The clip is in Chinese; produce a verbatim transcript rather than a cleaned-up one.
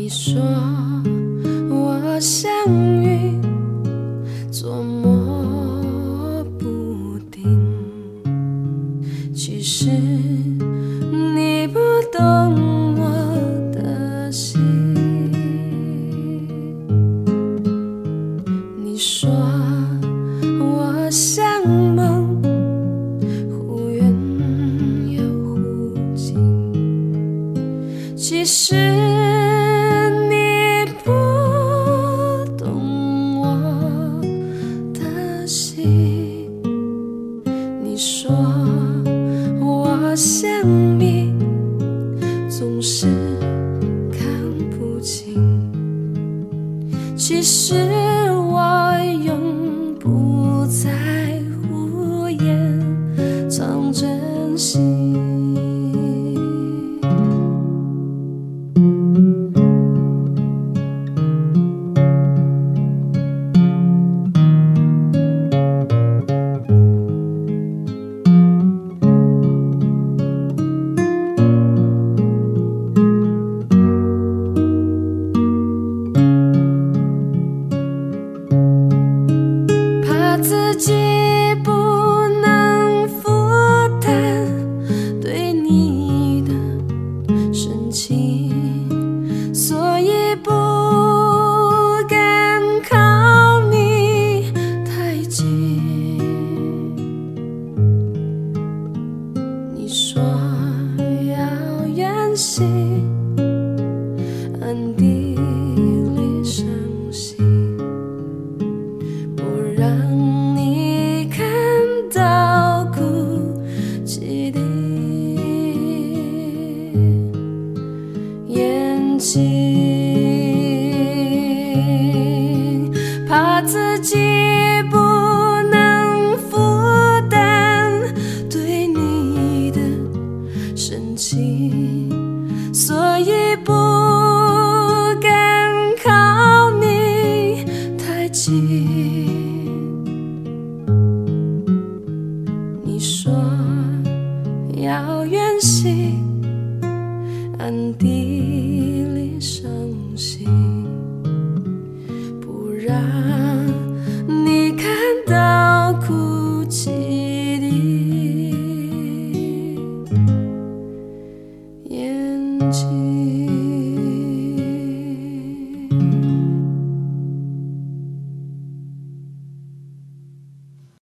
说我相遇捉摸不定，其实你不懂我的心。你说我像梦，忽远又忽近，其实你不懂我的心。你说我像谜，总是看不清，其实我永不在无言藏真心。怕自己不能负担对你的深情，所以不敢靠你太近。你说要远行，暗地里伤心，不让你看到哭泣的眼睛，怕自己不能负担对你的深情，所以不敢靠你太近。你说要远行，暗地里伤心，不让你看到哭泣的眼睛。